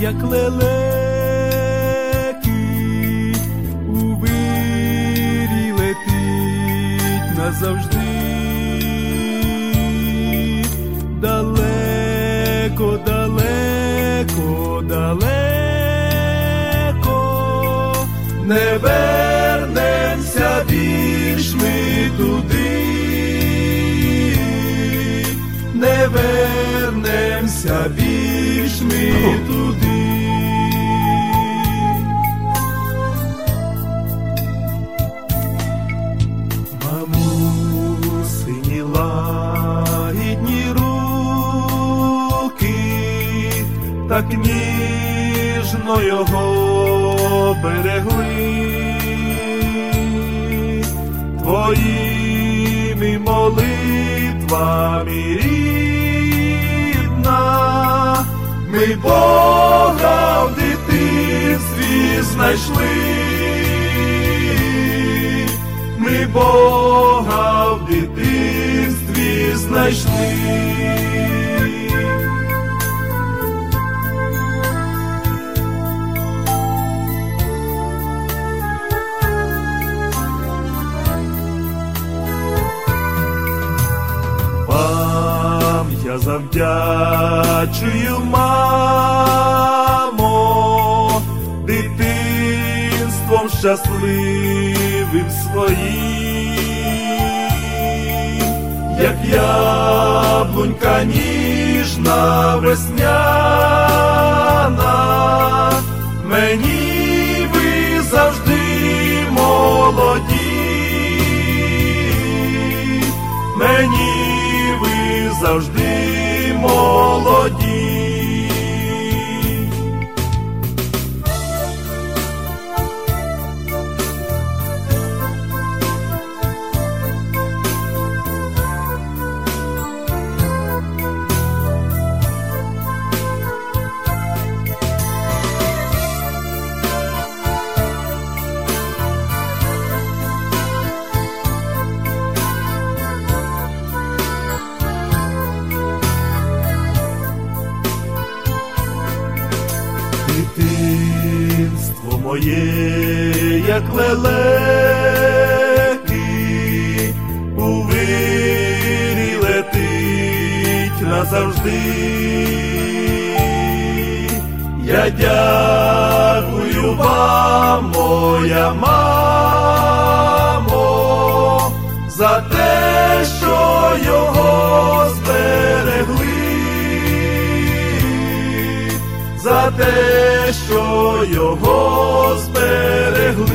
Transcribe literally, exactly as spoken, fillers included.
як лелеки, у вирі летить назавжди. Далеко, далеко, далеко, не вернемся більш ми туди, не вернемся більш ми туди. Мамусині лагідні руки так ніжно його берегли, твоїми молитвами рідна, ми Бога в дитинстві знайшли, ми Бога в дитинстві знайшли. Я завдячую, мамо, дитинством щасливим своїм, як яблунька ніжна весняна, мені ви завжди молоді, мені ви завжди молоді. Дитинство моє, як лелеки, у вирі летить назавжди. Я дякую вам, моя мамо, за те, що його зберегли, за те, що його зберегли.